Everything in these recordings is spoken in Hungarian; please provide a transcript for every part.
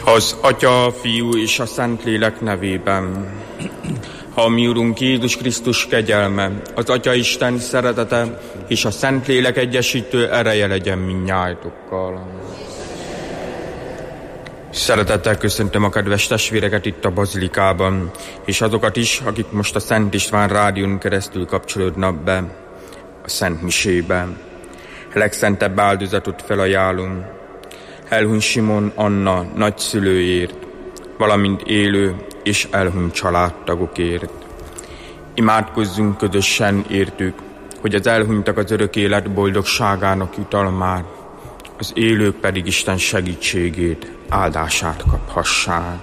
Az Atya, a Fiú és a Szentlélek nevében. Ha a mi Urunk Jézus Krisztus kegyelme, az Atya Isten szeretete és a Szentlélek egyesítő ereje legyen mindnyájatokkal. Szeretettel köszöntöm a kedves testvéreket itt a bazilikában, és azokat is, akik most a Szent István rádión keresztül kapcsolódnak be a Szent Misébe. Legszentebb áldozatot felajánlom elhunyt Simon Anna nagyszülőért, valamint élő és elhunyt családtagokért. Imádkozzunk közösen értük, hogy az elhunytak az örök élet boldogságának jutalmát, az élők pedig Isten segítségét, áldását kaphassák.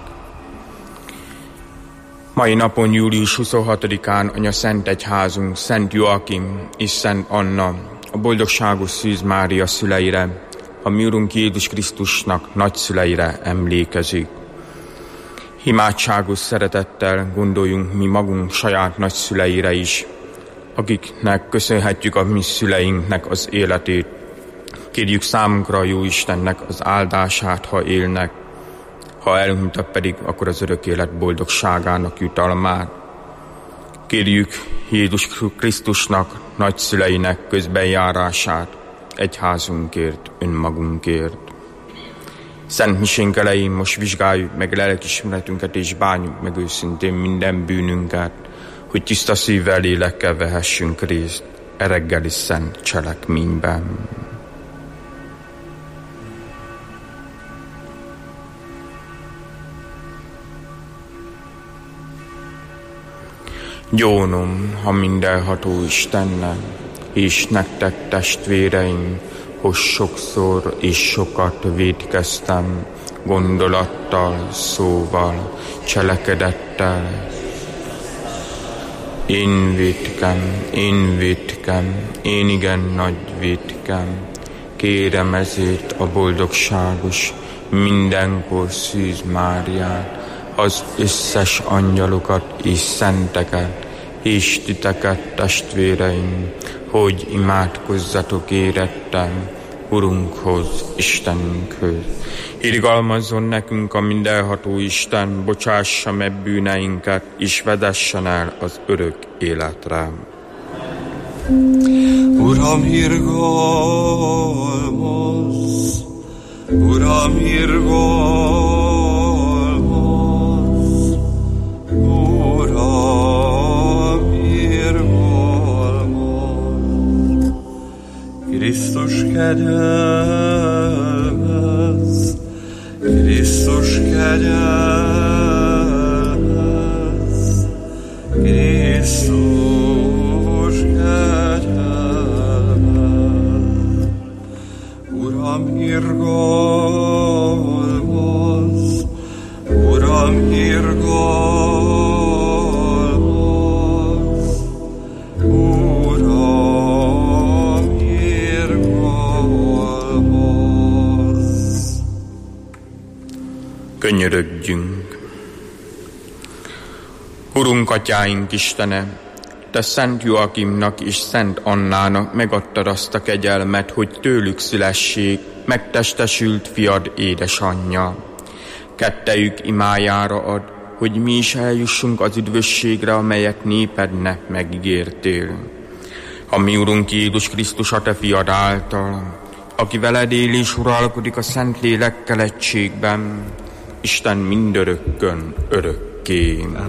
Mai napon, július 26-án Anya Szent Egyházunk Szent Joachim és Szent Anna, a boldogságos Szűz Mária szüleire, a mi Urunk Jézus Krisztusnak nagyszüleire emlékezik. Imádságos szeretettel gondoljunk mi magunk saját nagyszüleire is, akiknek köszönhetjük a mi szüleinknek az életét. Kérjük számunkra a Jóistennek az áldását, ha élnek, ha elhunytak pedig, akkor az örök élet boldogságának jutalmát. Kérjük Jézus Krisztusnak, nagyszüleinek közbenjárását, egyházunkért, önmagunkért. Szent misénk elején most vizsgáljuk meg lelkiismeretünket és bánjuk meg őszintén minden bűnünket, hogy tiszta szívvel, lélekkel vehessünk részt e reggeli szent cselekményben. Gyónom, ha mindenható Istennek, és nektek testvéreim, hogy sokszor és sokat vétkeztem, gondolattal, szóval, cselekedettel. Én vétkem, én igen nagy vétkem. Kérem ezért a boldogságos, mindenkor Szűz Máriát, az összes angyalokat és szenteket, és titeket, testvéreim, hogy imádkozzatok érettem Urunkhoz, Istenünkhöz. Irgalmazzon nekünk a mindenható Isten, bocsássa meg bűneinket, és vezessen el az örök életre. Uram, irgalmaz! Uram, irgalmaz! Krisztus kegyelmez, Krisztus kegyelmez, Krisztus kegyelmez. Uram, irgalmaz, Uram, irgalmaz. Könyörögjünk. Urunk, atyáink Istene, te Szent Joachimnak és Szent Annának megadtad azt a kegyelmet, hogy tőlük szülessék megtestesült fiad édesanyja. Kettejük imájára ad, hogy mi is eljussunk az üdvösségre, amelyet népednek megígértél. A mi Urunk Jézus Krisztus, a te fiad által, aki veled él és uralkodik a Szentlélekkel egységben, Isten mindörökkön, örökké. Amen.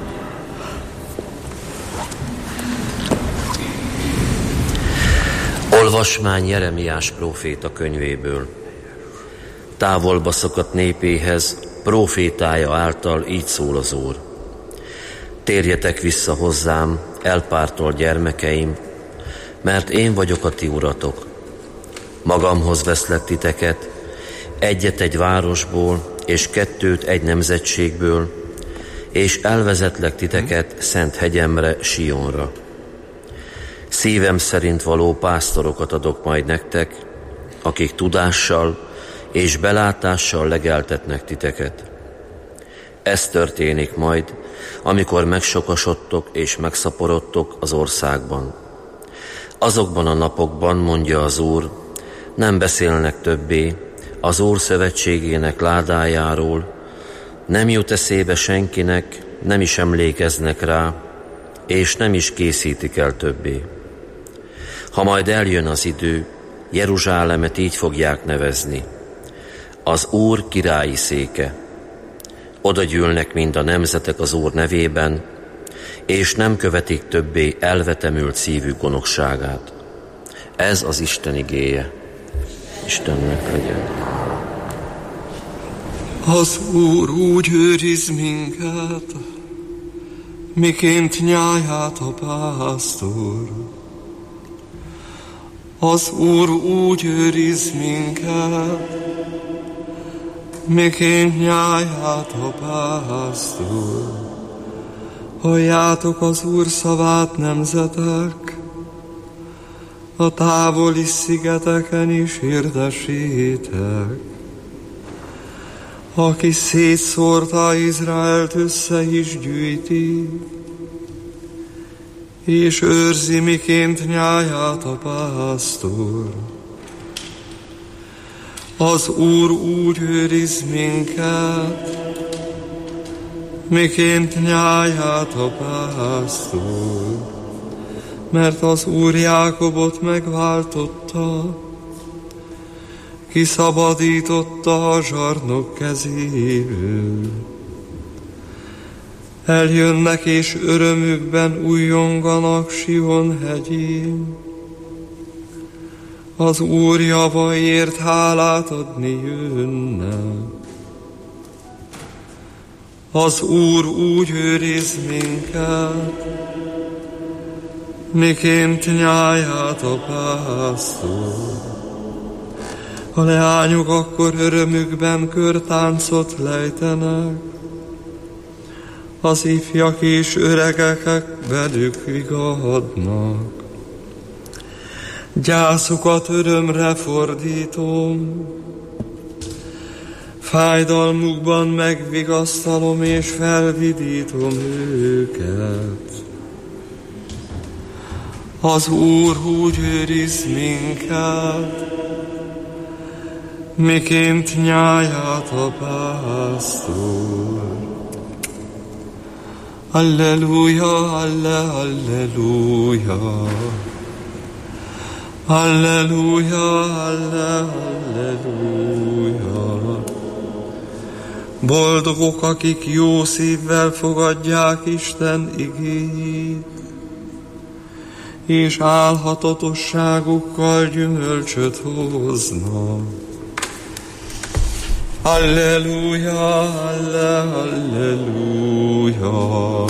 Olvasmány Jeremiás próféta könyvéből. Távolba szakadt népéhez, prófétája által így szól az Úr. Térjetek vissza hozzám, elpártolt gyermekeim, mert én vagyok a ti uratok. Magamhoz veszlek titeket, egyet egy városból, és kettőt egy nemzetségből, és elvezetlek titeket szent hegyemre, Sionra. Szívem szerint való pásztorokat adok majd nektek, akik tudással és belátással legeltetnek titeket. Ez történik majd, amikor megsokasodtok és megszaporodtok az országban. Azokban a napokban, mondja az Úr, nem beszélnek többé, az Úr szövetségének ládájáról, nem jut eszébe senkinek, nem is emlékeznek rá, és nem is készítik el többé. Ha majd eljön az idő, Jeruzsálemet így fogják nevezni: az Úr királyi széke. Oda gyűlnek mind a nemzetek az Úr nevében, és nem követik többé elvetemült szívű gonoszságát. Ez az Isten igéje. Istennek legyen. Az Úr úgy őriz minket, miként nyáját a pásztor. Az Úr úgy őriz minket, miként nyáját a pásztor. Halljátok az Úr szavát, nemzetek, a távoli szigeteken is hirdessétek. Aki szétszórta Izraelt, össze is gyűjti, és őrzi, miként nyáját a pásztor. Az Úr úgy őriz minket, miként nyáját a pásztor, mert az Úr Jákobot megváltotta, kiszabadította a zsarnok kezéből. Eljönnek és örömükben újjonganak Sion hegyén, az Úr javaiért hálát adni jönnek. Az Úr úgy őriz minket, miként nyáját a pásztor. A leányok akkor örömükben körtáncot lejtenek, az ifjak és öregek velük vigadnak. Gyászukat örömre fordítom, fájdalmukban megvigasztalom és felvidítom őket. Az Úr úgy őriz minket, miként nyáját a pásztor. Alleluja, alleluja, alleluja, alleluja. Boldogok, akik jó szívvel fogadják Isten igéjét, és álhatatosságukkal gyümölcsöt hoznak. Alleluja, alleluja.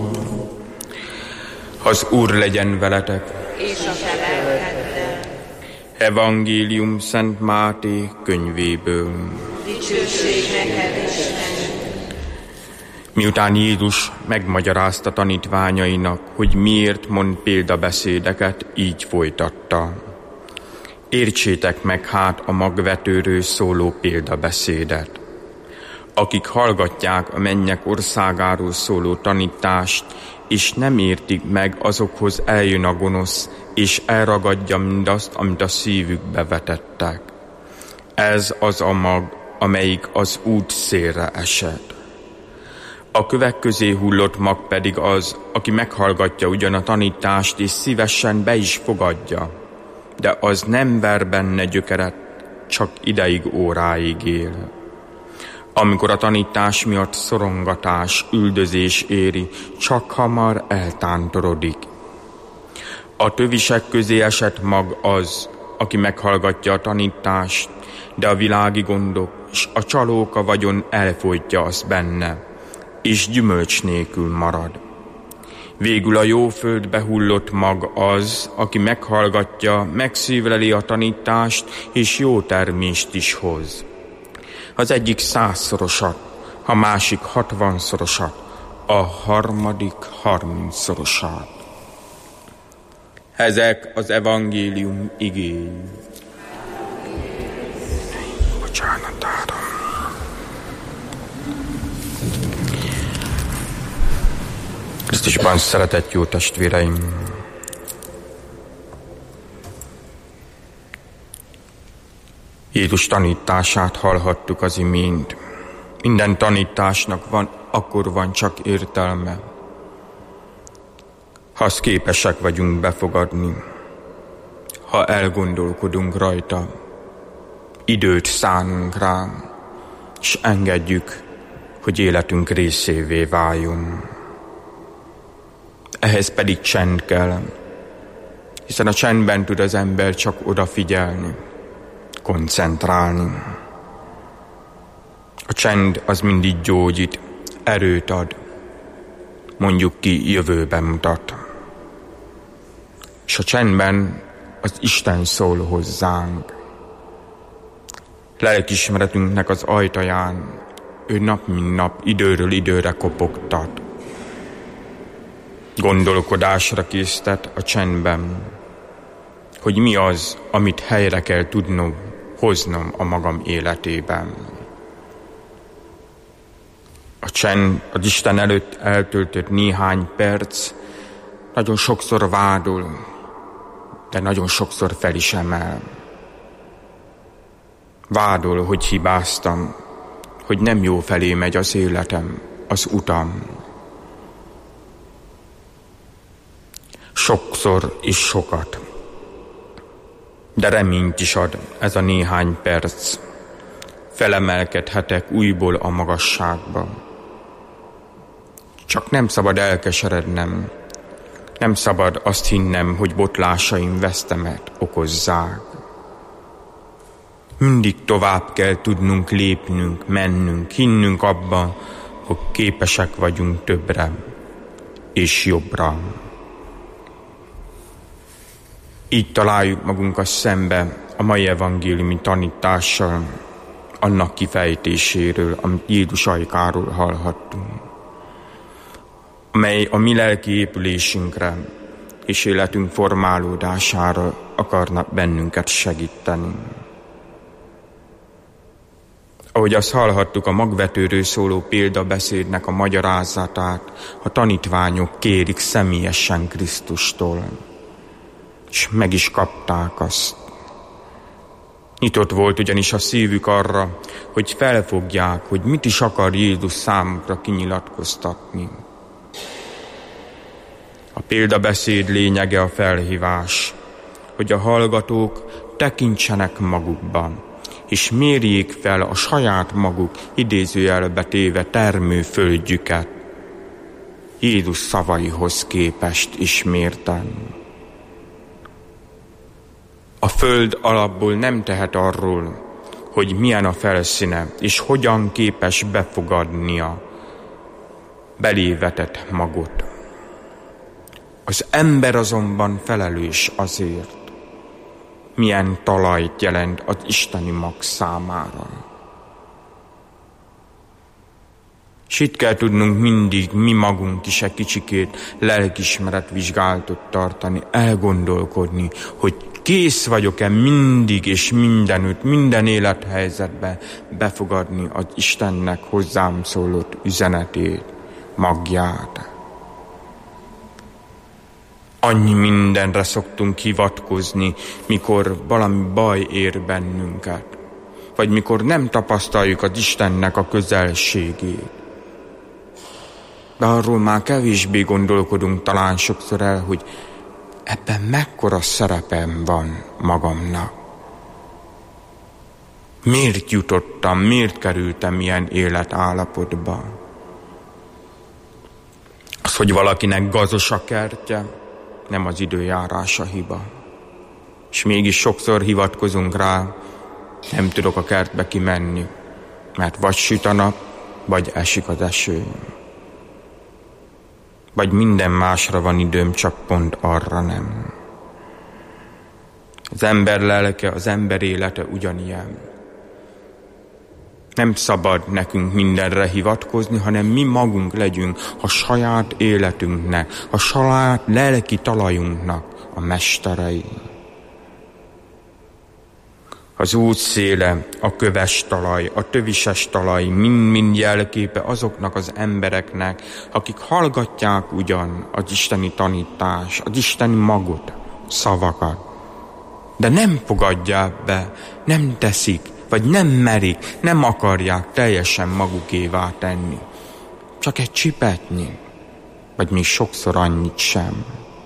Az Úr legyen veletek. És a te lelkeddel. Evangélium Szent Máté könyvéből. Dicsőség neked, Isten. Miután Jézus megmagyarázta tanítványainak, hogy miért mond példabeszédeket, így folytatta. Értsétek meg hát a magvetőről szóló példabeszédet. Akik hallgatják a mennyek országáról szóló tanítást, és nem értik meg, azokhoz eljön a gonosz, és elragadja mindazt, amit a szívükbe vetettek. Ez az a mag, amelyik az út szélre esett. A kövek közé hullott mag pedig az, aki meghallgatja ugyan a tanítást, és szívesen be is fogadja, de az nem ver benne gyökeret, csak ideig, óráig él. Amikor a tanítás miatt szorongatás, üldözés éri, csak hamar eltántorodik. A tövisek közé esett mag az, aki meghallgatja a tanítást, de a világi gondok és a csalóka vagyon elfolytja azt benne, és gyümölcs nélkül marad. Végül a jó földbe hullott mag az, aki meghallgatja, megszívleli a tanítást, és jó termést is hoz. Az egyik 100-szorosat, a másik 60-szorosat, a harmadik 30-szorosat. Ezek az evangélium igény. Bocsánat, Áram. Krisztusban szeretett jó testvéreim! Jézus tanítását hallhattuk az imént. Minden tanításnak akkor van csak értelme, ha azt képesek vagyunk befogadni, ha elgondolkodunk rajta, időt szánunk rá, és engedjük, hogy életünk részévé váljon. Ehhez pedig csend kell, hiszen a csendben tud az ember csak odafigyelni, koncentrálni. A csend az mindig gyógyít, erőt ad, mondjuk ki jövőben mutat. És a csendben az Isten szól hozzánk. Lelkiismeretünknek az ajtaján ő nap mint nap, időről időre kopogtat. Gondolkodásra késztet a csendben, hogy mi az, amit helyre kell tudnom, hoznom a magam életében. A csend az Isten előtt eltöltött néhány perc nagyon sokszor vádol, de nagyon sokszor fel is emel. Vádol, hogy hibáztam, hogy nem jó felé megy az életem, az utam. Sokszor és sokat, de reményt is ad ez a néhány perc. Felemelkedhetek újból a magasságba. Csak nem szabad elkeserednem, nem szabad azt hinnem, hogy botlásaim vesztemet okozzák. Mindig tovább kell tudnunk lépnünk, mennünk, hinnünk abban, hogy képesek vagyunk többre és jobbra. Így találjuk magunkat szembe a mai evangéliumi tanítással, annak kifejtéséről, amit Jézus ajkáról hallhattunk, amely a mi lelki épülésünkre és életünk formálódására akarna bennünket segíteni. Ahogy azt hallhattuk, a magvetőről szóló példabeszédnek a magyarázatát a tanítványok kérik személyesen Krisztustól, és meg is kapták azt. Nyitott volt ugyanis a szívük arra, hogy felfogják, hogy mit is akar Jézus számukra kinyilatkoztatni. A példabeszéd lényege a felhívás, hogy a hallgatók tekintsenek magukban, és mérjék fel a saját maguk idézőjelbe téve termőföldjüket, Jézus szavaihoz képest ismérten. A föld alapból nem tehet arról, hogy milyen a felszíne, és hogyan képes befogadnia belévetett magot. Az ember azonban felelős azért, milyen talajt jelent az isteni mag számára. És itt kell tudnunk mindig mi magunk is egy kicsikét lelkiismeretvizsgálatot tartani, elgondolkodni, hogy kész vagyok-e mindig és mindenütt, minden élethelyzetben befogadni az Istennek hozzám szólott üzenetét, magját. Annyi mindenre szoktunk hivatkozni, mikor valami baj ér bennünket, vagy mikor nem tapasztaljuk az Istennek a közelségét. De arról már kevésbé gondolkodunk talán sokszor el, hogy ebben mekkora szerepem van magamnak. Miért jutottam, miért kerültem ilyen életállapotba? Az, hogy valakinek gazos a kertje, nem az időjárás a hiba. És mégis sokszor hivatkozunk rá, nem tudok a kertbe kimenni, mert vagy süt a nap, vagy esik az eső. Vagy minden másra van időm, csak pont arra nem. Az ember lelke, az ember élete ugyanilyen. Nem szabad nekünk mindenre hivatkozni, hanem mi magunk legyünk a saját életünknek, a saját lelki talajunknak a mesterei. Az út széle, a köves talaj, a tövises talaj mind-mind jelképe azoknak az embereknek, akik hallgatják ugyan az isteni tanítás, az isteni magot, szavakat, de nem fogadják be, nem teszik, vagy nem merik, nem akarják teljesen magukévá tenni. Csak egy csipetnyi, vagy még sokszor annyit sem.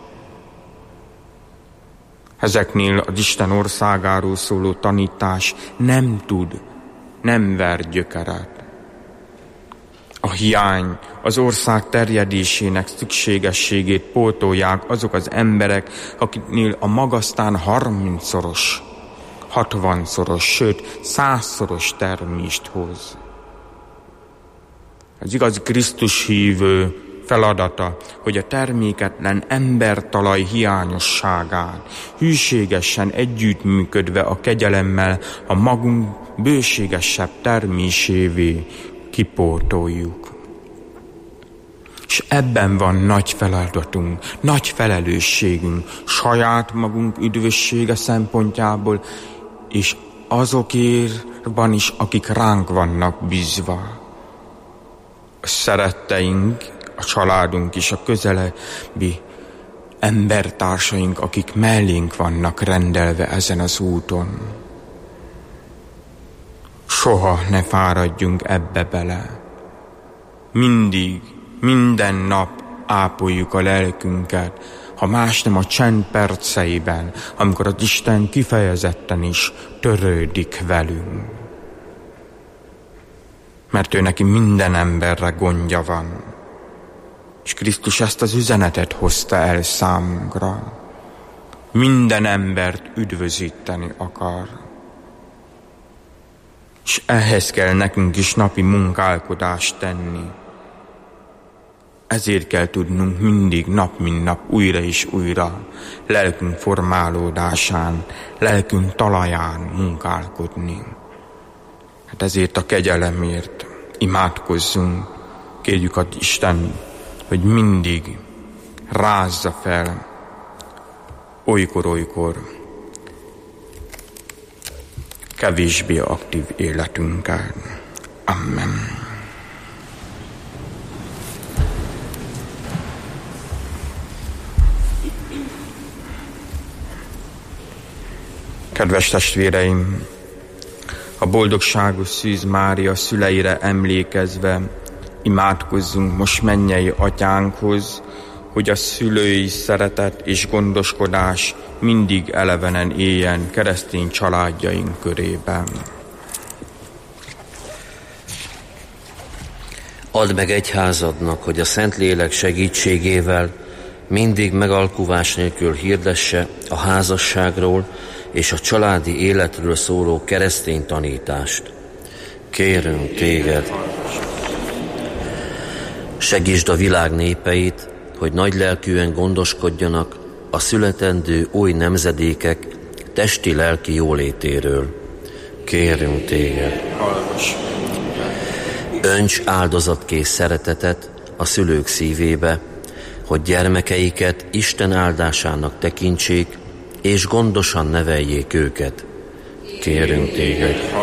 Ezeknél az Isten országáról szóló tanítás nem ver gyökeret. A hiány, az ország terjedésének szükségességét pótolják azok az emberek, akiknél a magasztán 30-szoros, 60-szoros, sőt 100-szoros termést hoz. Az igazi Krisztus hívő feladata, hogy a terméketlen embertalaj hiányosságán hűségesen együttműködve a kegyelemmel a magunk bőségesebb termésévé kipótoljuk. És ebben van nagy feladatunk, nagy felelősségünk saját magunk üdvössége szempontjából, és azokérban is, akik ránk vannak bízva. A szeretteink, a családunk és a közelebbi embertársaink, akik mellénk vannak rendelve ezen az úton. Soha ne fáradjunk ebbe bele. Mindig, minden nap ápoljuk a lelkünket, ha más nem a csend perceiben, amikor az Isten kifejezetten is törődik velünk. Mert ő neki minden emberre gondja van. És Krisztus ezt az üzenetet hozta el számunkra. Minden embert üdvözíteni akar. És ehhez kell nekünk is napi munkálkodást tenni. Ezért kell tudnunk mindig nap mint nap újra és újra lelkünk formálódásán, lelkünk talaján munkálkodni. Hát ezért a kegyelemért imádkozzunk, kérjük az Isten, hogy mindig rázza fel olykor-olykor kevésbé aktív életünket. Amen. Kedves testvéreim, a boldogságos Szűz Mária szüleire emlékezve imádkozzunk most mennyei atyánkhoz, hogy a szülői szeretet és gondoskodás mindig elevenen éljen keresztény családjaink körében. Add meg egyházadnak, hogy a Szentlélek segítségével mindig megalkuvás nélkül hirdesse a házasságról és a családi életről szóló keresztény tanítást. Kérünk téged, segítsd a világ népeit, hogy nagylelkűen gondoskodjanak a születendő új nemzedékek testi-lelki jólétéről. Kérünk téged, önts áldozatkész szeretetet a szülők szívébe, hogy gyermekeiket Isten áldásának tekintsék, és gondosan neveljék őket. Kérünk téged,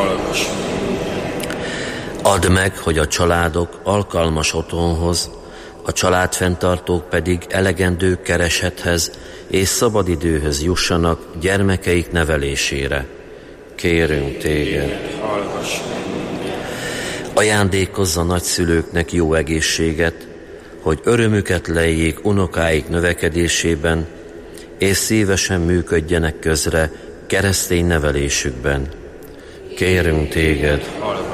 add meg, hogy a családok alkalmas otthonhoz, a családfenntartók pedig elegendő keresethez és szabadidőhöz jussanak gyermekeik nevelésére. Kérünk téged, ajándékozza nagyszülőknek jó egészséget, hogy örömüket lejjék unokáik növekedésében, és szívesen működjenek közre keresztény nevelésükben. Kérünk téged,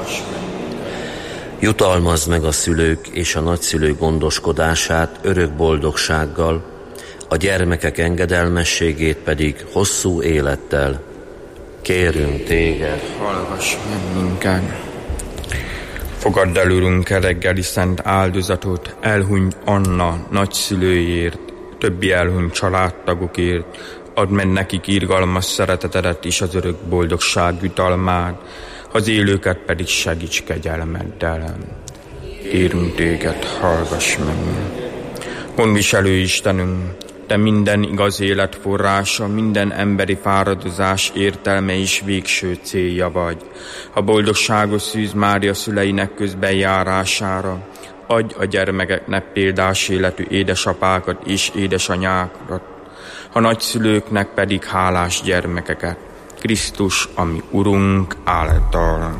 jutalmazd meg a szülők és a nagyszülők gondoskodását örök boldogsággal, a gyermekek engedelmességét pedig hosszú élettel. Kérünk téged, hallgass meg minket. Fogadd el, Urunk, a reggeli szent áldozatot elhunyt Anna nagyszülőjért, többi elhunyt családtagokért, add meg nekik irgalmas szeretetedet és az örök boldogság jutalmát, az élőket pedig segíts kegyelmeddel. Kérünk téged, hallgass meg. Gondviselő Istenünk, te minden igaz élet forrása, minden emberi fáradozás értelme és végső célja vagy. A boldogságos Szűz Mária szüleinek közbenjárására adj a gyermekeknek példás életű édesapákat és édesanyákat, a nagyszülőknek pedig hálás gyermekeket, Krisztus, a mi Urunk által.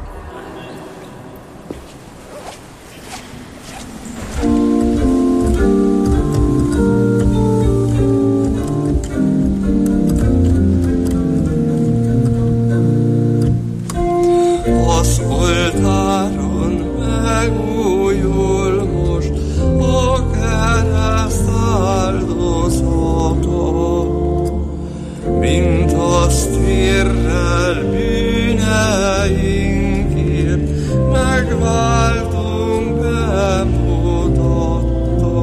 Az oltáron megújul most a kereszt áldozata, mint azt vérrel bűneinkért megváltunk bemutatta.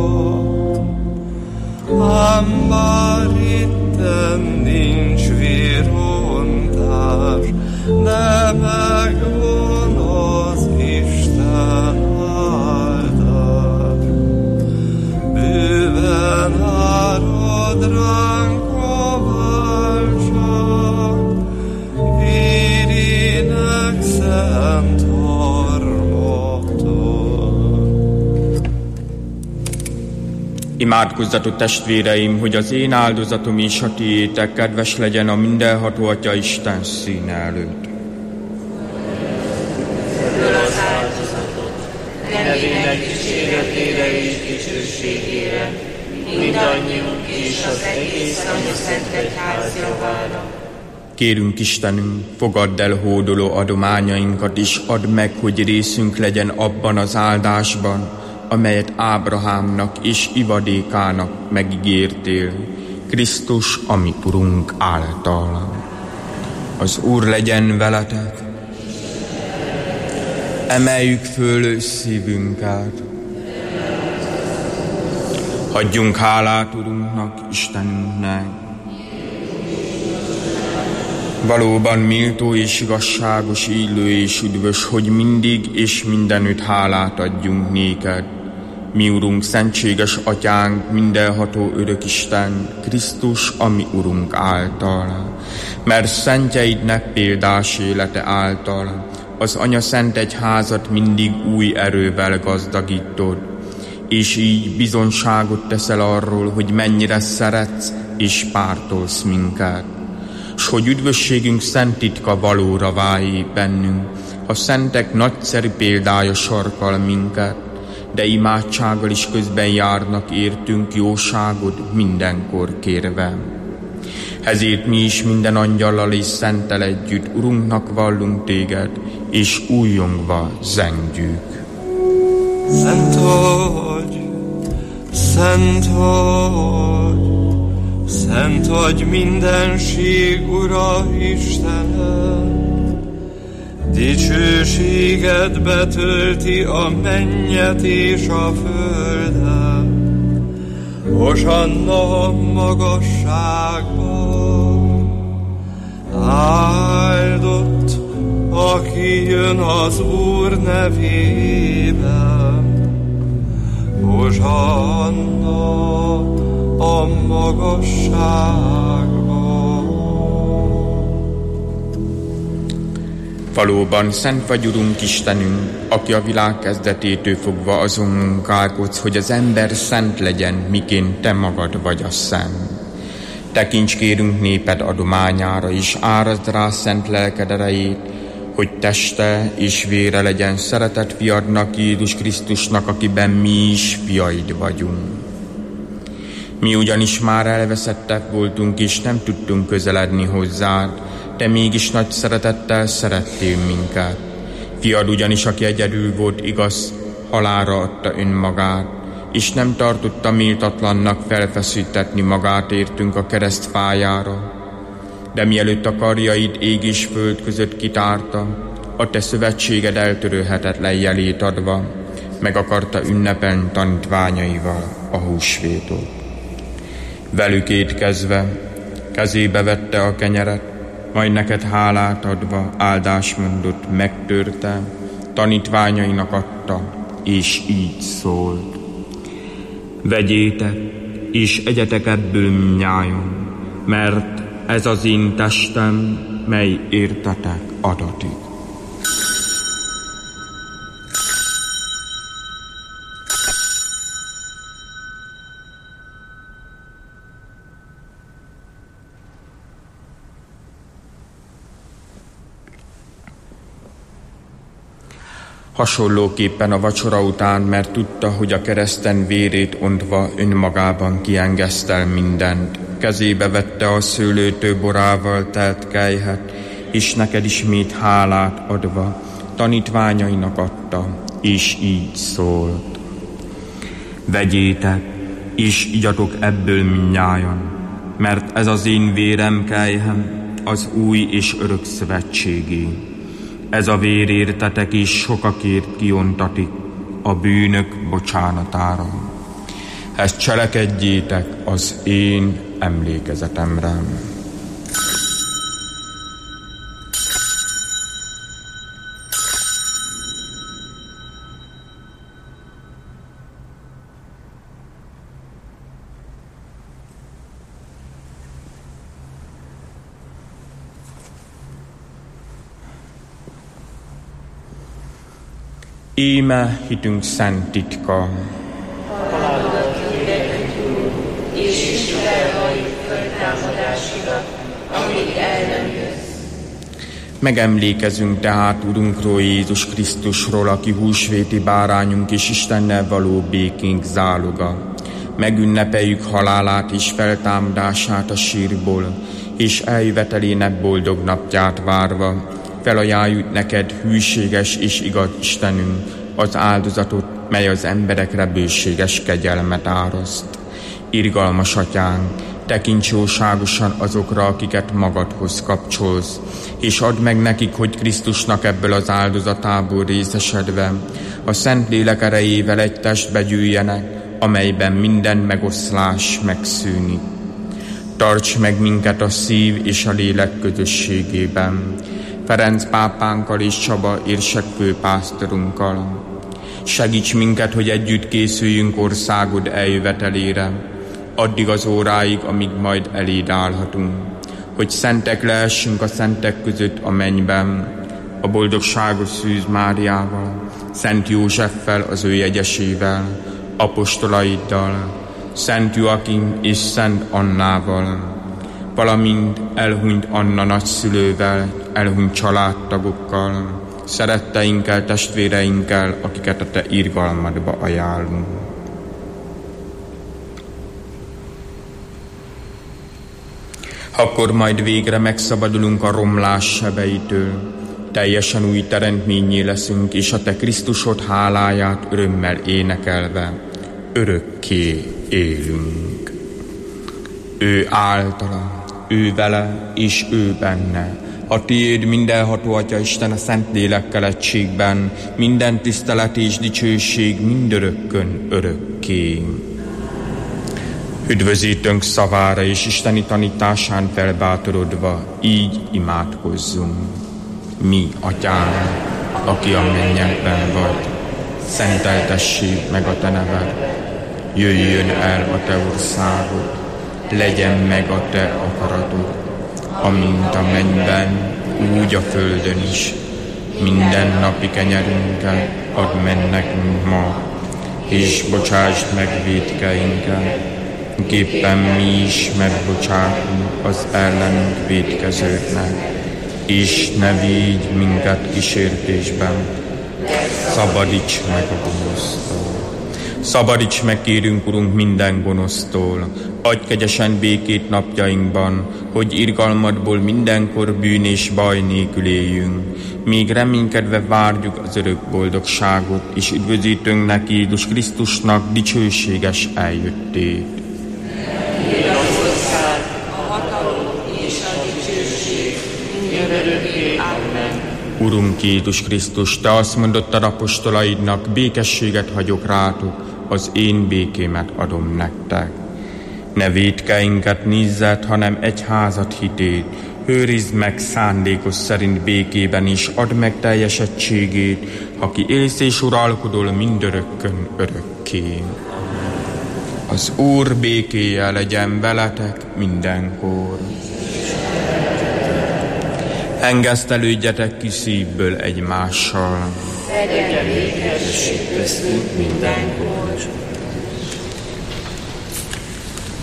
Ám bár itten nincs vérontás, de megvan az Isten áldás. Bőven árad ránk a váltság, vérének szent harmata. Imádkozzatok, testvéreim, hogy az én áldozatom és a tiétek kedves legyen a mindenható Atya Isten színe előtt. Föl az áldozatot, nevének kíséretére és dicsőségére, mindannyiunk és az egész Anyaszent Egyház javára. Kérünk Istenünk, fogadd el hódoló adományainkat, és add meg, hogy részünk legyen abban az áldásban, amelyet Ábrahámnak és ivadékának megígértél, Krisztus, a mi Urunk által. Az Úr legyen veletek. Emeljük föl szívünket. Adjunk hálát Urunknak, Istenünknek. Valóban méltó és igazságos, illő és üdvös, hogy mindig és mindenütt hálát adjunk néked. Mi Urunk, szentséges Atyánk, mindenható örök Isten, Krisztus, a mi Urunk által. Mert szentjeidnek példás élete által az Anya Szent Egyházat mindig új erővel gazdagítod, és így bizonyságot teszel arról, hogy mennyire szeretsz és pártolsz minket, s hogy üdvösségünk szent titka valóra válj bennünk, a szentek nagyszerű példája sarkal minket, de imádsággal is közben járnak értünk jóságod mindenkor kérve. Ezért mi is minden angyallal és szenttel együtt Urunknak vallunk téged, és újjongva zengjük. Szent vagy, szent vagy, szent vagy mindenség, Ura Istenem. Dicsőséged betölti a mennyet és a földet. Hosanna a magasságban. Áldott, aki jön az Úr nevében. Hosanna a magasságban. Valóban szent vagy, Urunk Istenünk, aki a világ kezdetétől fogva azon munkálkodsz, hogy az ember szent legyen, miként te magad vagy a szent. Tekints kérünk néped adományára, és árazd rá szent lelked erejét, hogy teste és vére legyen szeretett fiadnak, Jézus Krisztusnak, akiben mi is fiaid vagyunk. Mi ugyanis már elveszettek voltunk, és nem tudtunk közeledni hozzád, te mégis nagy szeretettel szerettél minket. Fiad ugyanis, aki egyedül volt igaz, halálra adta önmagát, és nem tartotta méltatlannak felfeszítetni magát értünk a kereszt fájára. De mielőtt a karjaid ég és föld között kitárta, a te szövetséged eltörölhetetlen jelét adva, meg akarta ünnepelni tanítványaival a húsvétot. Velük étkezve, kezébe vette a kenyeret, majd neked hálát adva, áldásmondott, megtörte, tanítványainak adta, és így szólt. Vegyétek, és egyetek ebből mindnyájan, mert ez az én testem, mely értetek adatik. Hasonlóképpen a vacsora után, mert tudta, hogy a kereszten vérét ontva önmagában kiengesztel mindent, kezébe vette a szőlőtő borával telt kelyhet, és neked ismét hálát adva tanítványainak adta, és így szólt. Vegyétek, és igyatok ebből mindnyájan, mert ez az én vérem kelyhem, az új és örök szövetségé. Ez a vér értetek és sokakért kiontatik a bűnök bocsánatára. Ezt cselekedjétek az én emlékezetemre. Íme hitünk szent titka. Halálodat hirdetünk, Úr, és felvalljuk föltámadásidat, amíg el nem jössz. Megemlékezünk tehát Urunkról, Jézus Krisztusról, aki húsvéti bárányunk és Istennel való békénk záloga. Megünnepeljük halálát és feltámadását a sírból, és eljövetelének boldog napját várva, felajánljuk neked, hűséges és igaz Istenünk, az áldozatot, mely az emberekre bőséges kegyelmet áraszt. Irgalmas Atyánk, tekints jóságosan azokra, akiket magadhoz kapcsolsz, és add meg nekik, hogy Krisztusnak ebből az áldozatából részesedve a Szentlélek erejével egy testbe gyűjjenek, amelyben minden megoszlás megszűnik. Tarts meg minket a szív és a lélek közösségében, Ferenc pápánkkal és Csaba érsekkő pásztorunkkal. Segíts minket, hogy együtt készüljünk országod eljövetelére, addig az óráig, amíg majd eléd állhatunk, hogy szentek lehessünk a szentek között a mennyben, a boldogságos Szűz Máriával, Szent Józseffel, az ő jegyesével, apostolaiddal, Szent Joakim és Szent Annával, valamint elhunyt Anna nagyszülővel, elhunyt családtagokkal, szeretteinkkel, testvéreinkkel, akiket a te irgalmadba ajánlunk. Akkor majd végre megszabadulunk a romlás sebeitől, teljesen új teremtménnyé leszünk, és a te Krisztusod háláját örömmel énekelve örökké élünk. Ő általa, ő vele és ő benne, a tiéd mindenható Atya Isten a Szentlélekkel egységben, minden tisztelet és dicsőség mindörökkön örökké. Üdvözítőnk szavára és isteni tanításán felbátorodva, így imádkozzunk. Mi, Atyánk, aki a mennyekben vagy, szenteltessék meg a te neved, jöjjön el a te országod, legyen meg a te akaratod, amint a mennyben, úgy a földön is. Minden napi kenyerünket add meg nekünk ma, és bocsásd meg vétkeinket, géppen mi is megbocsátunk az ellenünk vétkezőknek, és ne védj minket kísértésben, szabadíts meg a gonosztól. Szabadíts meg, kérünk, Urunk, minden gonosztól, adj kegyesen békét napjainkban, hogy irgalmadból mindenkor bűn és baj nélkül éljünk, míg reménykedve várjuk az örök boldogságot, és üdvözítőnknek, Jézus Krisztusnak dicsőséges eljöttét. Urunk Jézus Krisztus, te azt mondottad apostolaidnak, békességet hagyok rátok, az én békémet adom nektek. Ne vétkeinket nézzed, hanem egyházat hitét, őrizd meg szándékos szerint békében, és add meg teljesettségét, aki élsz és uralkodol mindörökkön örökké. Az Úr békéje legyen veletek mindenkor. Engesztelődjetek ki szívből egymással. Legyen békesség köztünk mindenkor.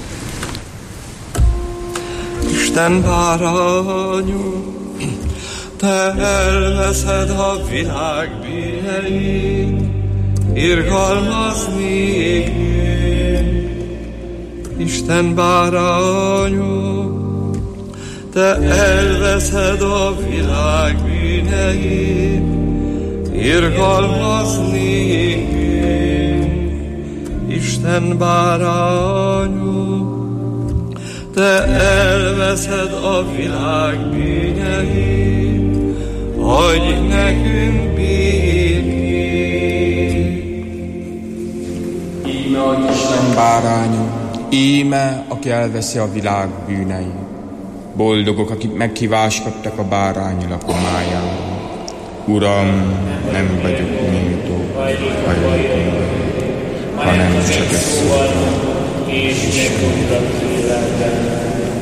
Isten bárányunk, Te elveszed a világ bűneit, irgalmazni bűn. Isten bárányok, te elveszed a világ bűneit, irgalmazni bűn. Isten bárányok, te elveszed a világ bűneit, adj nekünk békét. Íme az Isten báránya, íme, aki elveszi a világ bűneit. Boldogok, akik meghíváskodtak a bárány lakomájára. Uram, nem vagyok méltó, hanem csak ezt szóltam, és megmondtam tőled.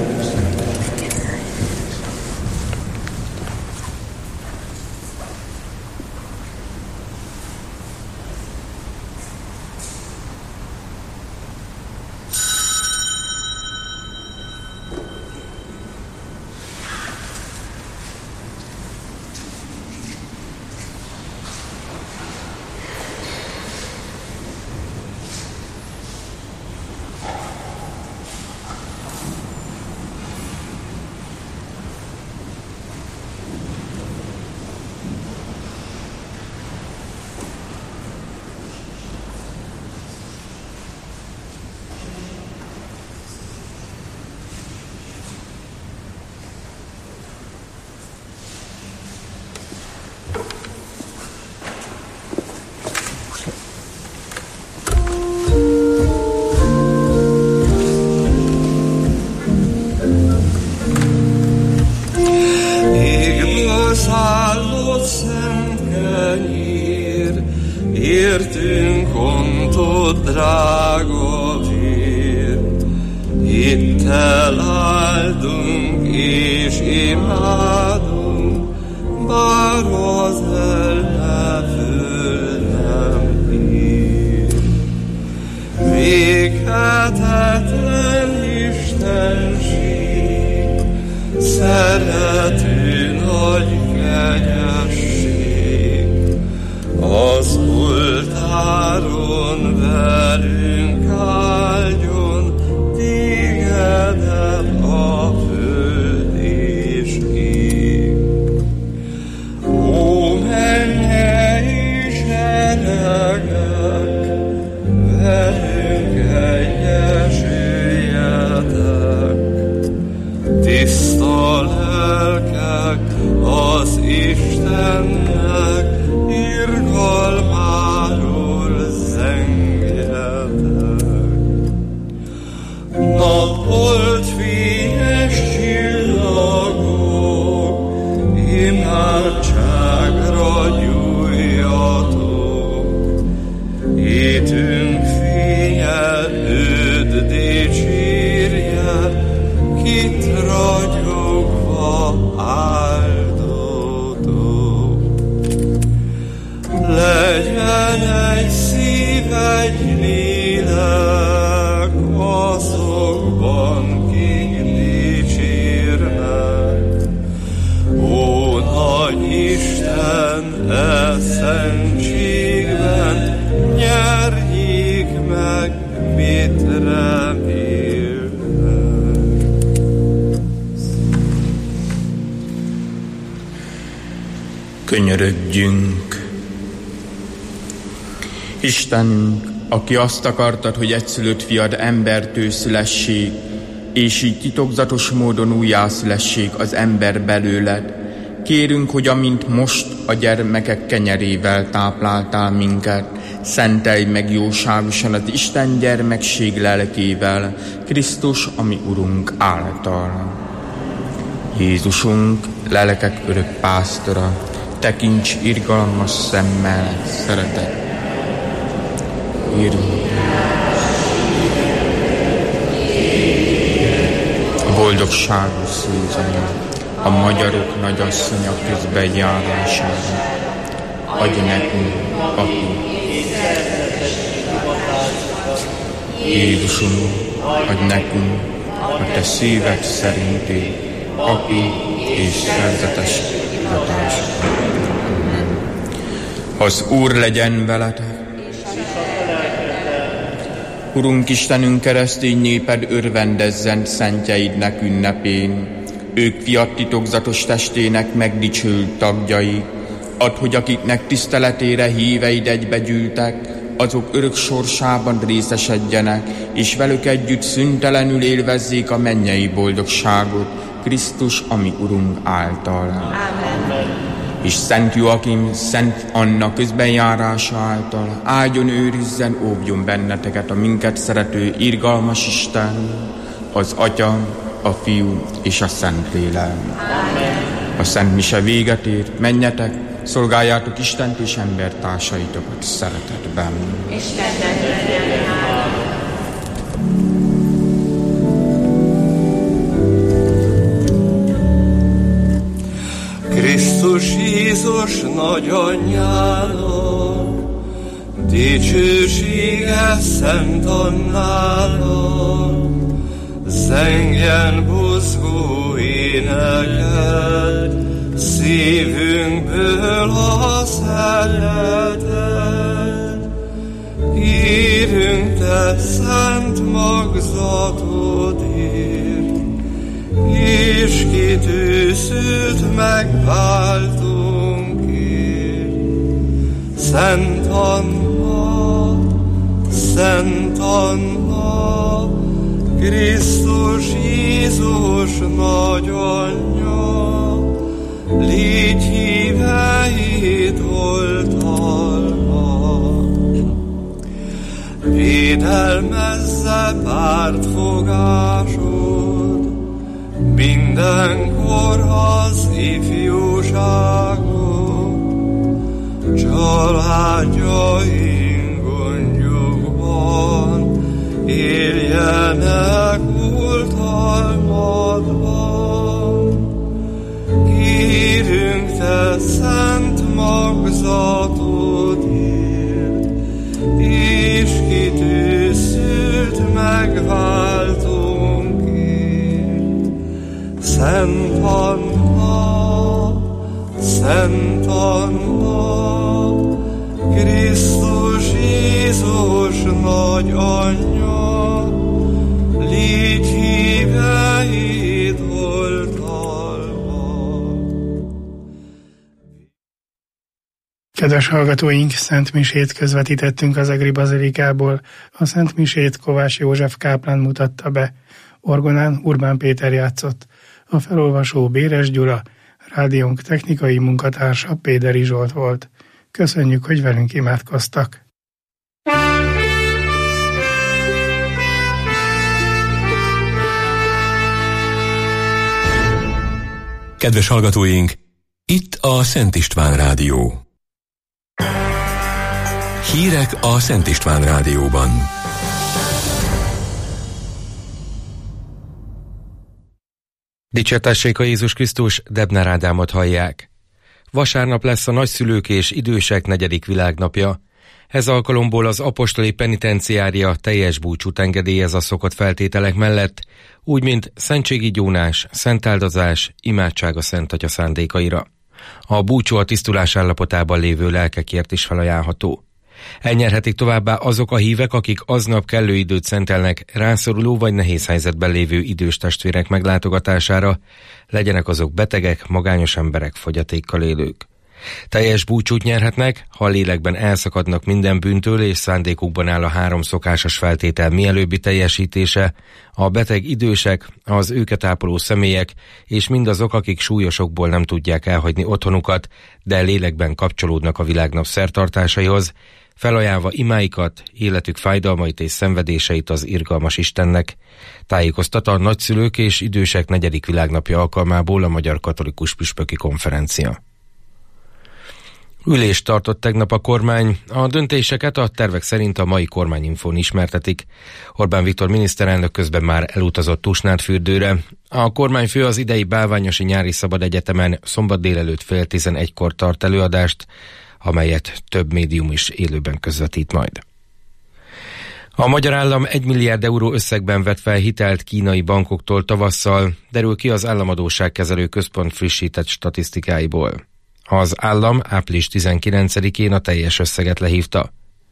Értünk ontott drága vér, itt eláldunk és imádunk, bár az elde föl nem ér. Véghetetlen Istenség, szerető nagy kegyesség, az oltáron velünk áldjon, tégedet a föld és ég. Ó, mennyei seregek, velünk egyesüljetek, tiszta lelkek az Istennek, irgalmáról zengjetek. Napolt fényes csillagok, imádságra gyújjatok. Étünk fénye őt dicsérje, kit ragyogva áldotok. Legyen egy szív, egy lélek azokban, kik dicsérnek. Ó, nagy Isten, e szentségben nyerjék meg, mit remélnek. Könyörögjünk! Isten, aki azt akartad, hogy egyszülött fiad embertől szülessék, és így titokzatos módon újjászülessék az ember belőled, kérünk, hogy amint most a gyermekek kenyerével tápláltál minket, szentelj meg jóságosan az Isten gyermekség lelkével, Krisztus, ami Urunk által. Jézusunk, lelkek örök pásztora, tekints irgalmas szemmel, szeretet. A boldogságos szűzanya, a magyarok nagyasszonya közben járására. Adj nekünk, Api. Jézusunk, adj nekünk a te szíved szerinti, Api és szerzetes Az Úr legyen veletek. Urunk Istenünk, keresztény néped örvendezzen szentjeidnek ünnepén. Ők fiat titokzatos testének megdicsült tagjai. Add, hogy akiknek tiszteletére híveid egybegyűltek, azok örök sorsában részesedjenek, és velük együtt szüntelenül élvezzék a mennyei boldogságot, Krisztus, ami Urunk által. Amen. És Szent Joachim, Szent Anna közbenjárása által áldjon, őrizzen, óvjon benneteket a minket szerető, irgalmas Isten, az Atya, a Fiú és a Szentlélek. Amen. A Szent Mise véget ér, menjetek, szolgáljátok Istent és embertársaitokat szeretetben. Istennek legyen hála. Krisztus Jézus nagyanyjának, dicsősége Szent Annának, zengjen buzgó éneket, szívünkből a szeretet. Írünk te szent magzatodért, és kitűzült megváltunkért. Szent Anna, Szent Anna, Krisztus Jézus nagyanyja, légy híveit oltalmas. Védelmezze pártfogásod, mindenkor az ifjúságot, családjaink gondjukban éljenek oltalmadban. Kérünk te szent magzatodért, és kitűzült megváltunkért. Szent Anna, Szent Anna, Krisztus Jézus nagyanyja, légy híveit oltalma. Kedves hallgatóink, Szent Misét közvetítettünk az Egri Bazilikából. A Szent Misét Kovács József káplán mutatta be. Orgonán Urbán Péter játszott. A felolvasó Béres Gyula, rádiónk technikai munkatársa Péderi Zsolt volt. Köszönjük, hogy velünk imádkoztak. Kedves hallgatóink, itt a Szent István Rádió. Hírek a Szent István Rádióban. Dicsértessék a Jézus Krisztus, Debner Ádámot hallják. Vasárnap lesz a nagyszülők és idősek 4. világnapja. Ez alkalomból az apostoli penitenciária teljes búcsút engedélyez a szokott feltételek mellett, úgy mint szentségi gyónás, szentáldozás, imádság a Szent Atya szándékaira. A búcsú a tisztulás állapotában lévő lelkekért is felajánlható. Elnyerhetik továbbá azok a hívek, akik aznap kellő időt szentelnek rászoruló vagy nehéz helyzetben lévő idős testvérek meglátogatására, legyenek azok betegek, magányos emberek, fogyatékkal élők. Teljes búcsút nyerhetnek, ha a lélekben elszakadnak minden bűntől és szándékukban áll a 3 szokásos feltétel mielőbbi teljesítése, a beteg idősek, az őket ápoló személyek és mindazok, akik súlyosokból nem tudják elhagyni otthonukat, de lélekben kapcsolódnak a világnap szertartásaihoz, felajánlva imáikat, életük fájdalmait és szenvedéseit az irgalmas Istennek, tájékoztat a nagyszülők és idősek 4. világnapja alkalmából a Magyar Katolikus Püspöki Konferencia. Ülést tartott tegnap a kormány, a döntéseket a tervek szerint a mai kormányinfón ismertetik. Orbán Viktor miniszterelnök közben már elutazott Tusnádfürdőre. A kormányfő az idei Bálványosi Nyári Szabad Egyetemen szombat délelőtt 10:11-kor tart előadást, amelyet több médium is élőben közvetít majd. A magyar állam 1 milliárd euró összegben vett fel hitelt kínai bankoktól tavasszal, derül ki az Államadósságkezelő Központ frissített statisztikáiból. Az állam április 19-én a teljes összeget lehívta.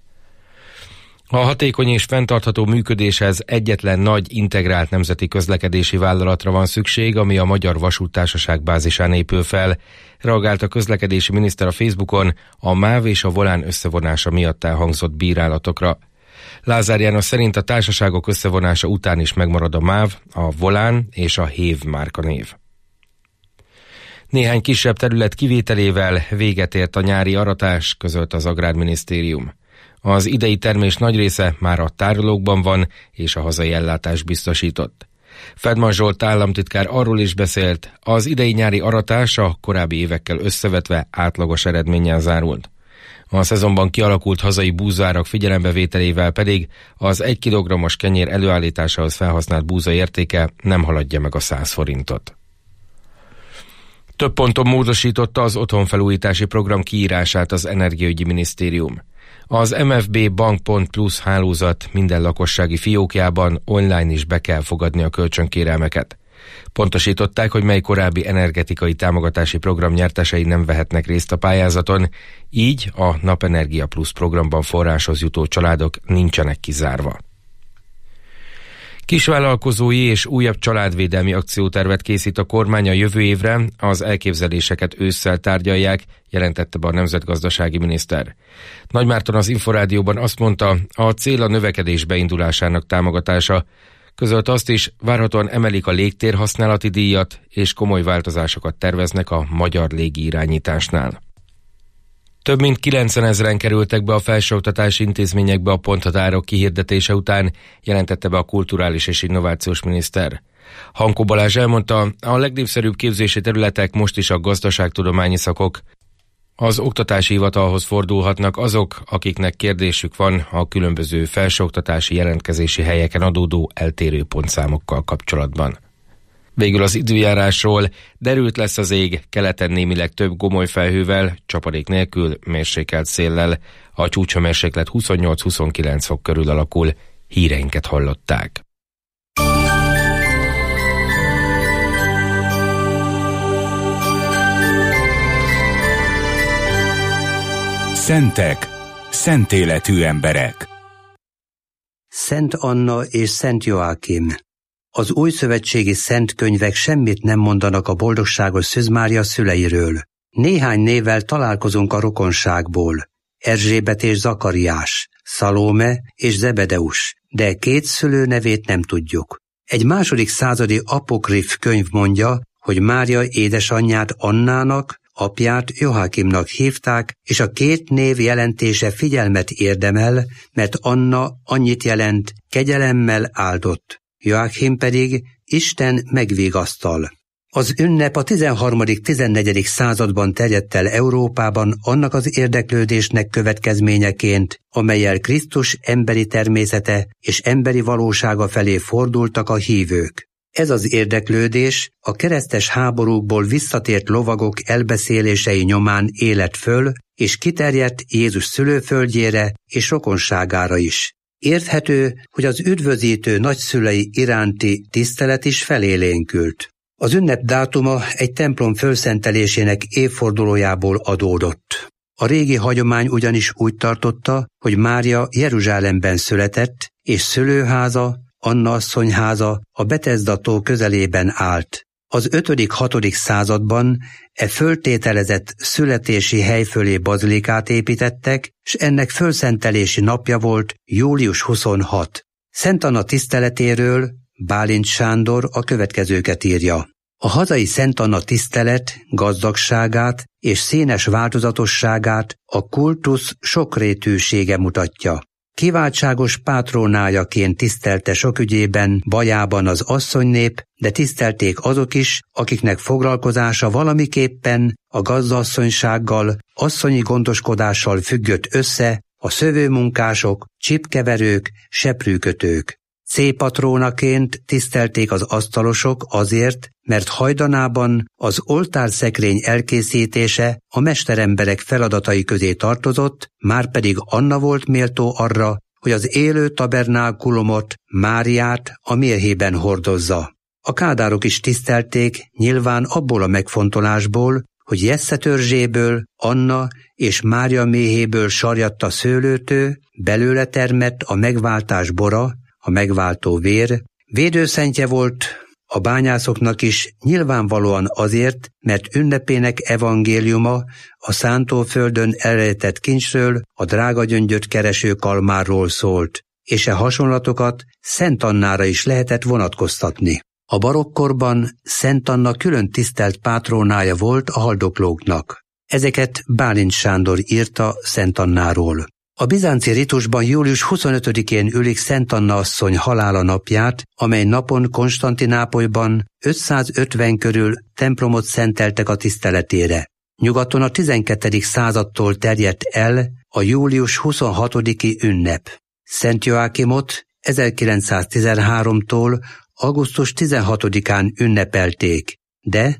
A hatékony és fenntartható működéshez egyetlen nagy integrált nemzeti közlekedési vállalatra van szükség, ami a Magyar Vasúttársaság bázisán épül fel, reagált a közlekedési miniszter a Facebookon a MÁV és a Volán összevonása miatt elhangzott bírálatokra. Lázár János szerint a társaságok összevonása után is megmarad a MÁV, a Volán és a Hév márkanév. Néhány kisebb terület kivételével véget ért a nyári aratás, közölt az Agrárminisztérium. Az idei termés nagy része már a tárolókban van, és a hazai ellátás biztosított. Fedman Zsolt államtitkár arról is beszélt, az idei nyári aratás a korábbi évekkel összevetve átlagos eredménnyel zárult. A szezonban kialakult hazai búzárak figyelembevételével pedig az 1 kg-os kenyér előállításához felhasznált búza értéke nem haladja meg a 100 forintot. Több ponton módosította az otthonfelújítási program kiírását az Energiaügyi Minisztérium. Az MFB Bank.Plus hálózat minden lakossági fiókjában online is be kell fogadni a kölcsönkérelmeket. Pontosították, hogy mely korábbi energetikai támogatási program nyertesei nem vehetnek részt a pályázaton, így a Napenergia Plus programban forráshoz jutó családok nincsenek kizárva. Kisvállalkozói és újabb családvédelmi akciótervet készít a kormány a jövő évre, az elképzeléseket ősszel tárgyalják, jelentette be a nemzetgazdasági miniszter. Nagymárton az Inforádióban azt mondta, a cél a növekedés beindulásának támogatása, közölte azt is, várhatóan emelik a légtérhasználati díjat, és komoly változásokat terveznek a magyar légiirányításnál. Több mint 90 000-en kerültek be a felsőoktatási intézményekbe a ponthatárok kihirdetése után, jelentette be a kulturális és innovációs miniszter. Hankó Balázs elmondta, a legnépszerűbb képzési területek most is a gazdaságtudományi szakok. Az oktatási hivatalhoz fordulhatnak azok, akiknek kérdésük van a különböző felsőoktatási jelentkezési helyeken adódó eltérő pontszámokkal kapcsolatban. Végül az időjárásról: derült lesz az ég, keleten némileg több gomoly felhővel, csapadék nélkül, mérsékelt széllel. A csúcshőmérséklet 28-29 fok körül alakul. Híreinket hallották. Szentek, szent életű emberek. Szent Anna és Szent Joákim. Az újszövetségi szent könyvek semmit nem mondanak a boldogságos Szűz Mária szüleiről. Néhány névvel találkozunk a rokonságból. Erzsébet és Zakariás, Szalóme és Zebedeus, de 2 szülő nevét nem tudjuk. Egy második századi apokrif könyv mondja, hogy Mária édesanyját Annának, apját Joákimnak hívták, és a 2 név jelentése figyelmet érdemel, mert Anna annyit jelent, kegyelemmel áldott. Joákim pedig Isten megvigasztal. Az ünnep a 13.-14. században terjedt el Európában annak az érdeklődésnek következményeként, amellyel Krisztus emberi természete és emberi valósága felé fordultak a hívők. Ez az érdeklődés a keresztes háborúkból visszatért lovagok elbeszélései nyomán élet föl, és kiterjedt Jézus szülőföldjére és rokonságára is. Érthető, hogy az üdvözítő nagyszülei iránti tisztelet is felélénkült. Az ünnep dátuma egy templom fölszentelésének évfordulójából adódott. A régi hagyomány ugyanis úgy tartotta, hogy Mária Jeruzsálemben született, és szülőháza, Anna asszonyháza a Betesda tó közelében állt. Az 5.-6. században föltételezett születési hely fölé bazilikát építettek, s ennek fölszentelési napja volt július 26. Szent Anna tiszteletéről Bálint Sándor a következőket írja. A hazai Szent Anna tisztelet gazdagságát és színes változatosságát a kultusz sokrétűsége mutatja. Kiváltságos pátrónájaként tisztelte sok ügyében, bajában az asszonynép, de tisztelték azok is, akiknek foglalkozása valamiképpen a gazdasszonysággal, asszonyi gondoskodással függött össze, a szövőmunkások, csipkeverők, seprűkötők. C-patrónaként tisztelték az asztalosok azért, mert hajdanában az oltárszekrény elkészítése a mesteremberek feladatai közé tartozott, márpedig Anna volt méltó arra, hogy az élő tabernákulumot, Máriát a mérhében hordozza. A kádárok is tisztelték, nyilván abból a megfontolásból, hogy Jessze törzséből, Anna és Mária méhéből sarjadt a szőlőtő, belőle termett a megváltás bora, a megváltó vér, védőszentje volt a bányászoknak is, nyilvánvalóan azért, mert ünnepének evangéliuma a szántóföldön elrejtett kincsről, a drága gyöngyöt kereső kalmárról szólt, és hasonlatokat Szent Annára is lehetett vonatkoztatni. A barokkorban Szent Anna külön tisztelt pátrónája volt a haldoklóknak. Ezeket Bálint Sándor írta Szent Annáról. A bizánci ritusban július 25-én ülik Szent Anna asszony halála napját, amely napon Konstantinápolyban 550 körül templomot szenteltek a tiszteletére. Nyugaton a 12. századtól terjedt el a július 26-i ünnep. Szent Joákimot 1913-tól augusztus 16-án ünnepelték, de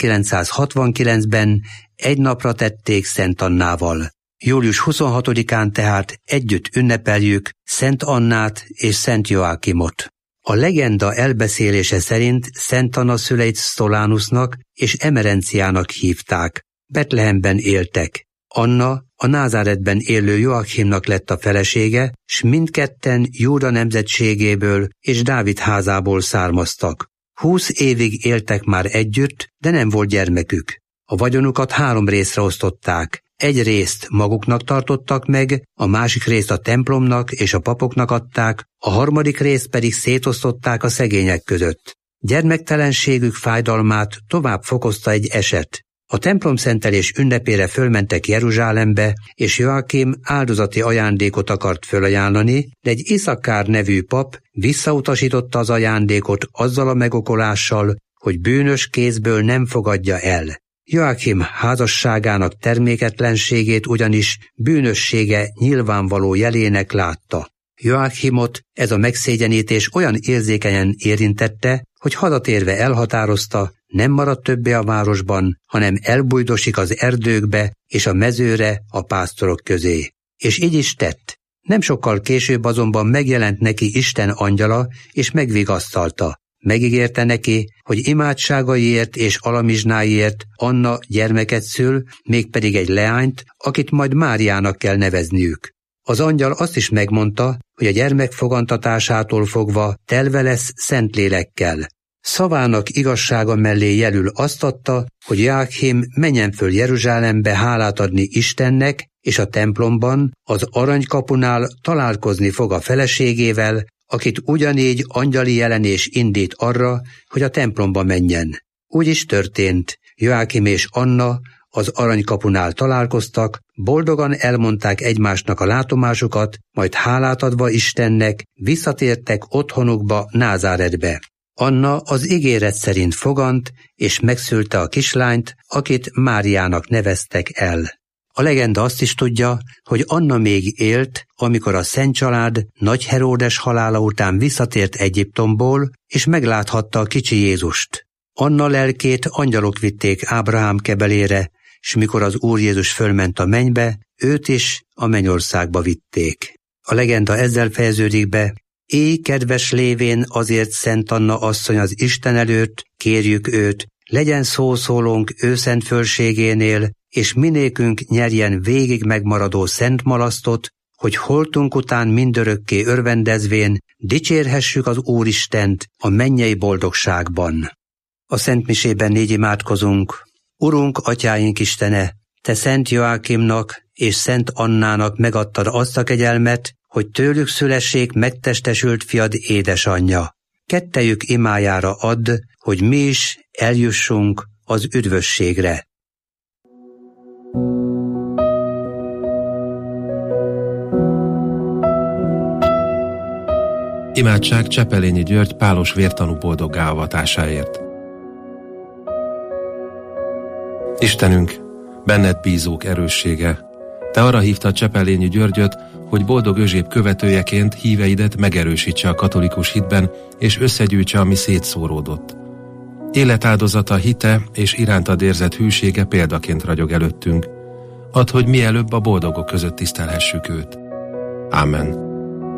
1969-ben egy napra tették Szent Annával. Július 26-án tehát együtt ünnepeljük Szent Annát és Szent Joákimot. A legenda elbeszélése szerint Szent Anna szüleit Sztolánusnak és Emerenciának hívták. Betlehemben éltek. Anna a Názáretben élő Joachimnak lett a felesége, s mindketten Júda nemzetségéből és Dávid házából származtak. 20 évig éltek már együtt, de nem volt gyermekük. A vagyonukat 3 részre osztották. Egy részt maguknak tartottak meg, a másik részt a templomnak és a papoknak adták, a harmadik részt pedig szétosztották a szegények között. Gyermektelenségük fájdalmát tovább fokozta egy eset. A templomszentelés ünnepére fölmentek Jeruzsálembe, és Joachim áldozati ajándékot akart fölajánlani, de egy Iszakkár nevű pap visszautasította az ajándékot azzal a megokolással, hogy bűnös kézből nem fogadja el. Joachim házasságának terméketlenségét ugyanis bűnössége nyilvánvaló jelének látta. Joachimot ez a megszégyenítés olyan érzékenyen érintette, hogy hazatérve elhatározta, nem marad többé a városban, hanem elbujdosik az erdőkbe és a mezőre a pásztorok közé. És így is tett. Nem sokkal később azonban megjelent neki Isten angyala, és megvigasztalta. Megígérte neki, hogy imádságaiért és alamizsnáiért Anna gyermeket szül, mégpedig egy leányt, akit majd Máriának kell nevezniük. Az angyal azt is megmondta, hogy a gyermek fogantatásától fogva telve lesz Szentlélekkel. Szavának igazsága mellé jelül azt adta, hogy Joachim menjen föl Jeruzsálembe hálát adni Istennek, és a templomban, az aranykapunál találkozni fog a feleségével, akit ugyanígy angyali jelenés indít arra, hogy a templomba menjen. Úgy is történt. Joachim és Anna az aranykapunál találkoztak, boldogan elmondták egymásnak a látomásukat, majd hálát adva Istennek visszatértek otthonukba, Názáretbe. Anna az ígéret szerint fogant, és megszülte a kislányt, akit Máriának neveztek el. A legenda azt is tudja, hogy Anna még élt, amikor a Szent Család Nagy Heródes halála után visszatért Egyiptomból, és megláthatta a kicsi Jézust. Anna lelkét angyalok vitték Ábrahám kebelére, s mikor az Úr Jézus fölment a mennybe, őt is a mennyországba vitték. A legenda ezzel fejeződik be: éj kedves lévén azért Szent Anna asszony az Isten előtt, kérjük őt, legyen szószólónk ő szent fölségénél, és minékünk nyerjen végig megmaradó szent malasztot, hogy holtunk után mindörökké örvendezvén dicsérhessük az Úristent a mennyei boldogságban. A szentmisében 4 imádkozunk. Urunk, atyáink Istene, te Szent Joákimnak és Szent Annának megadtad azt a kegyelmet, hogy tőlük szülessék megtestesült fiad édesanyja. Kettejük imájára add, hogy mi is eljussunk az üdvösségre. Imádság Csepelényi György pálos vértanú boldoggá avatásáért. Istenünk, benned bízók erőssége, te arra hívtad Csepelényi Györgyöt, hogy boldog Özséb követőjeként híveidet megerősítse a katolikus hitben, és összegyűjtse, ami szétszóródott. Életáldozata, hite és irántad érzett hűsége példaként ragyog előttünk. Add, hogy mielőbb a boldogok között tisztelhessük őt. Ámen.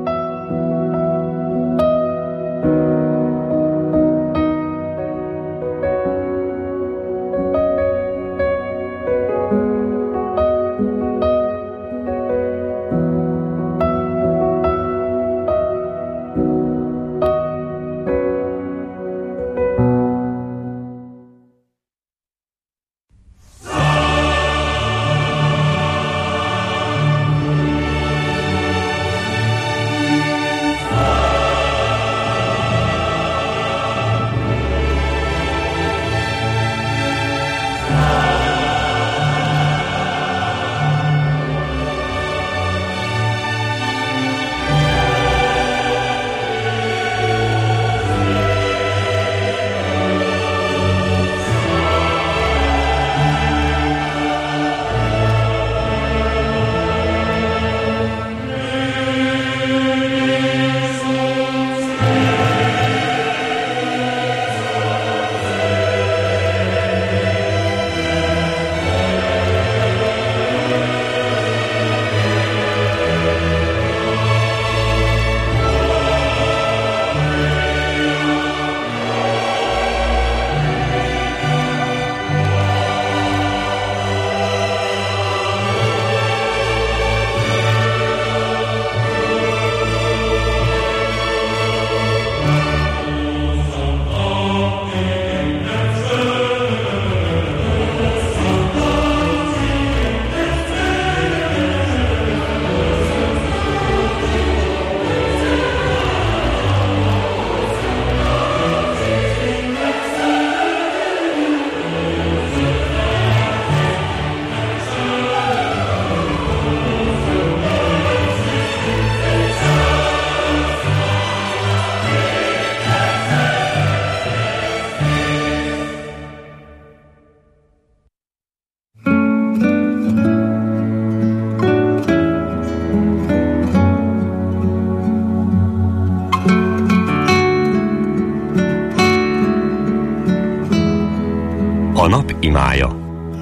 A nap imája.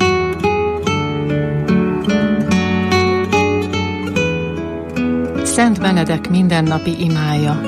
Szent Benedek mindennapi imája.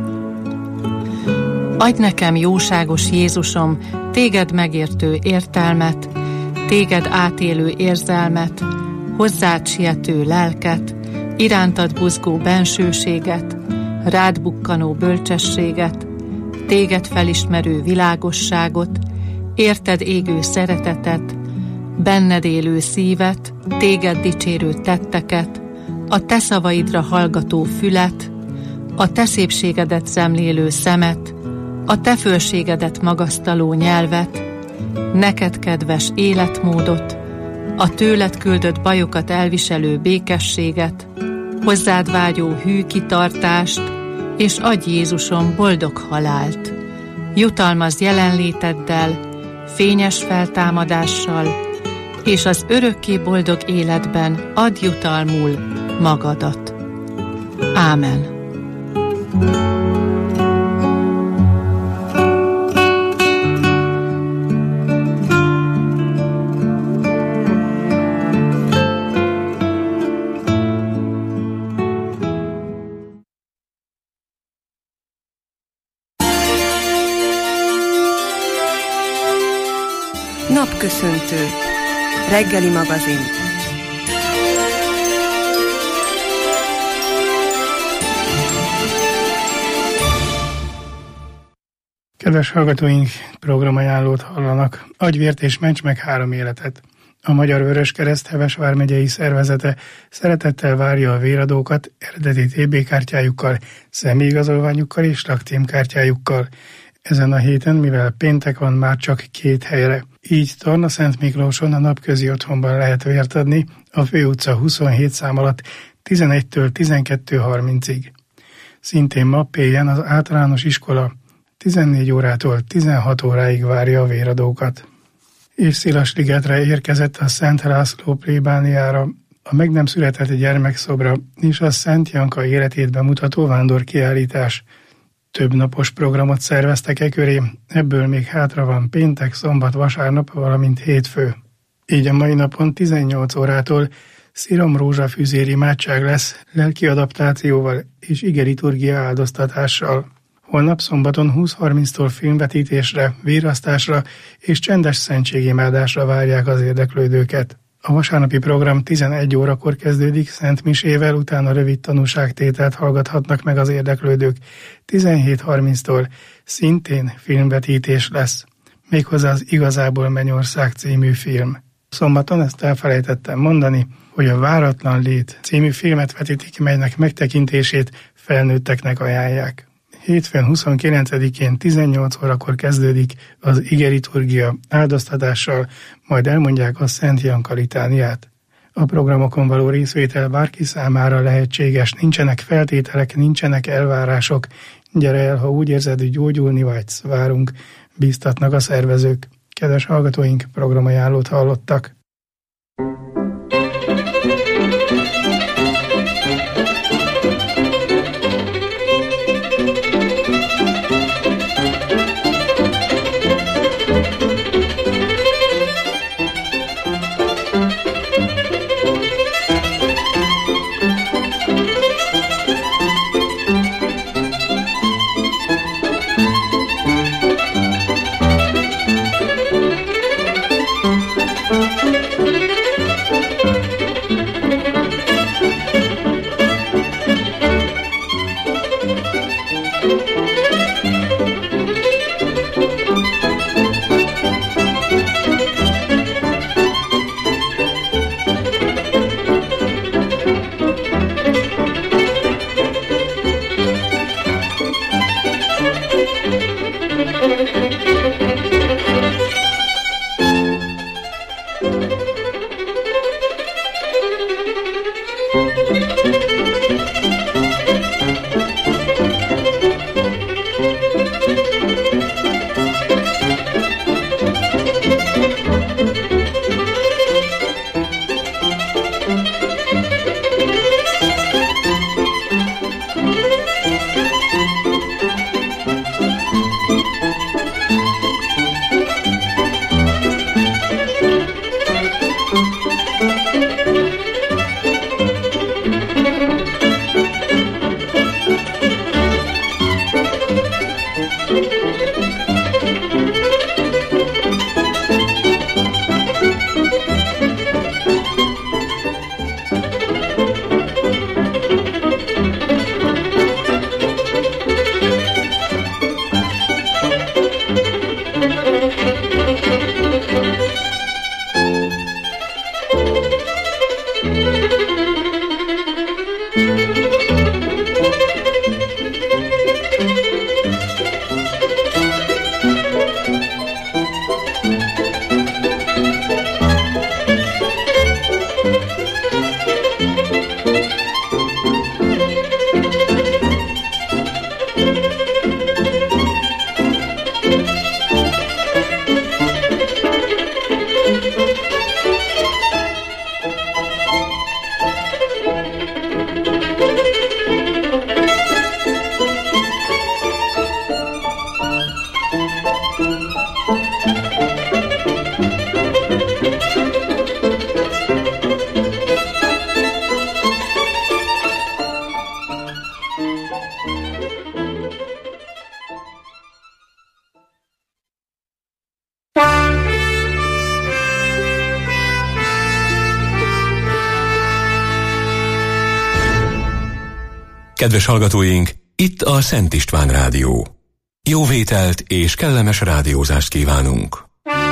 Adj nekem, jóságos Jézusom, téged megértő értelmet, téged átélő érzelmet, hozzád siető lelket, irántad buzgó bensőséget, rád bukkanó bölcsességet, téged felismerő világosságot, érted égő szeretetet, benned élő szívet, téged dicsérő tetteket, a te szavaidra hallgató fület, a te szépségedet szemlélő szemet, a te fölségedet magasztaló nyelvet, neked kedves életmódot, a tőled küldött bajokat elviselő békességet, hozzád vágyó hű kitartást, és adj Jézusom boldog halált. Jutalmazd jelenléteddel, fényes feltámadással, és az örökké boldog életben add jutalmul magadat. Ámen. Napköszöntő. Reggeli magazin. Kedves hallgatóink, programajánlót hallanak. Adj vért és ments meg 3 életet. A Magyar Vöröskereszt Heves vármegyei szervezete szeretettel várja a véradókat eredeti TB kártyájukkal, személyigazolványukkal és lakcímkártyájukkal. Ezen a héten, mivel péntek van, már csak 2 helyre. Így Torna-Szent Miklóson a Napközi Otthonban lehet vért adni, a Főutca 27 szám alatt 11-től 12:30-ig. Szintén ma Pélyen az általános iskola 14 órától 16 óráig várja a véradókat. És Szilasligetre érkezett a Szent László plébániára a meg nem született gyermekszobra és a Szent Janka életét bemutató vándorkiállítás. Több napos programot szerveztek e köré, ebből még hátra van péntek, szombat, vasárnap, valamint hétfő. Így a mai napon 18 órától sziromrózsafűzér imádság lesz lelki adaptációval és igeliturgia áldoztatással. Holnap szombaton 20:30-tól filmvetítésre, vérasztásra és csendes szentségimádásra várják az érdeklődőket. A vasárnapi program 11 órakor kezdődik Szent Misével, utána rövid tanúságtételt hallgathatnak meg az érdeklődők. 17:30-tól szintén filmvetítés lesz, méghozzá az Igazából Mennyország című film. Szombaton, ezt elfelejtettem mondani, hogy a Váratlan lét című filmet vetítik, melynek megtekintését felnőtteknek ajánlják. Hétfőn 29-én 18 órakor kezdődik az igeliturgia áldoztatással, majd elmondják a Szent Janka litániát. A programokon való részvétel bárki számára lehetséges, nincsenek feltételek, nincsenek elvárások. Gyere el, ha úgy érzed, hogy gyógyulni vágysz, várunk, bíztatnak a szervezők. Kedves hallgatóink, programajánlót hallottak. Thank you. Kedves hallgatóink, itt a Szent István Rádió. Jó vételt és kellemes rádiózást kívánunk!